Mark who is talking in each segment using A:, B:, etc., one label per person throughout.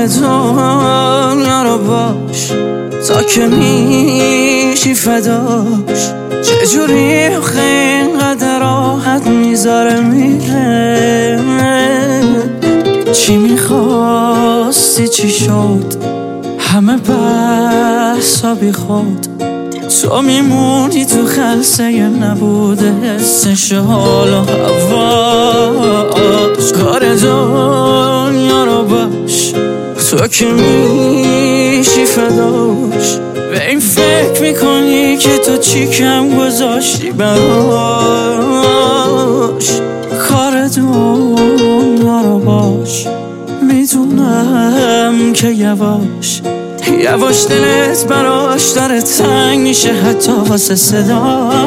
A: دنیا رو باش تا که میشی فداش. چجوری اینقدر راحت میذاره میره؟ چی میخواستی چی شد؟ همه بحثا بی خود. تو میمونی تو خلسه نبوده حسش حال و هواش. کار دنیا رو باش تو که میشی فداش. به این فکر میکنی که تو چی کم گذاشتی براش. کار دنیا رو باش میدونم که یواش یواش دلت براش داره تنگ میشه حتی واسه صداش.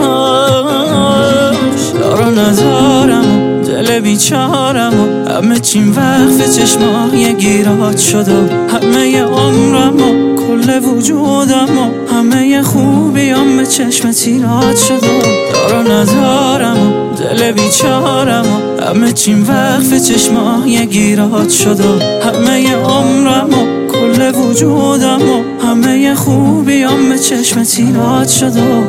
A: دارو ندارم دل بیچارم و همه چیم وقف چشمای گیرات شد و همه عمرم و کل وجودم و همه خوبیام به چشم تیرات شد و دارو ندارم دل بیچارم و همه چیم وقف چشمای گیرات شد و همه عمرم و کل وجودم و همه خوبیام به چشم تیرات شد و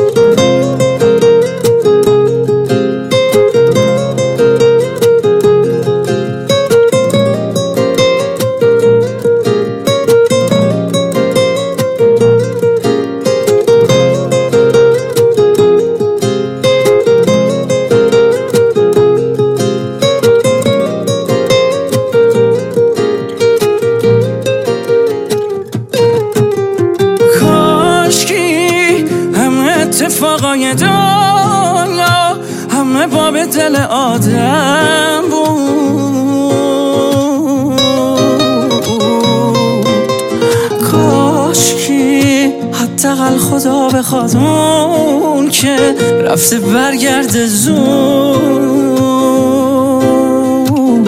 A: اتفاقای دنیا همه باب دل آدم بود. کاشکی حداقل خدا بخواد اون که رفته برگرده زود.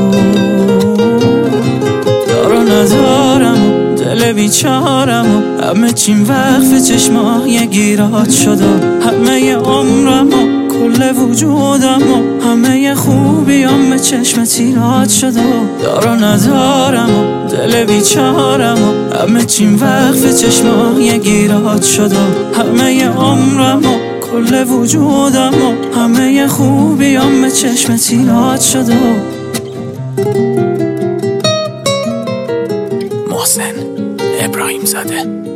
A: دارو ندارم دل بیچارم و همه چیم وقف چشمای گیرات شد و همه عمرم و کل وجودم و همه خوبیام به چشم تیرات شد و دارو ندارم دل بیچارم و همه چیم وقف چشمای گیرات شد و همه عمرم و کل وجودم و همه خوبیام به چشم تیرات شد و
B: محسن ابراهیم زاده.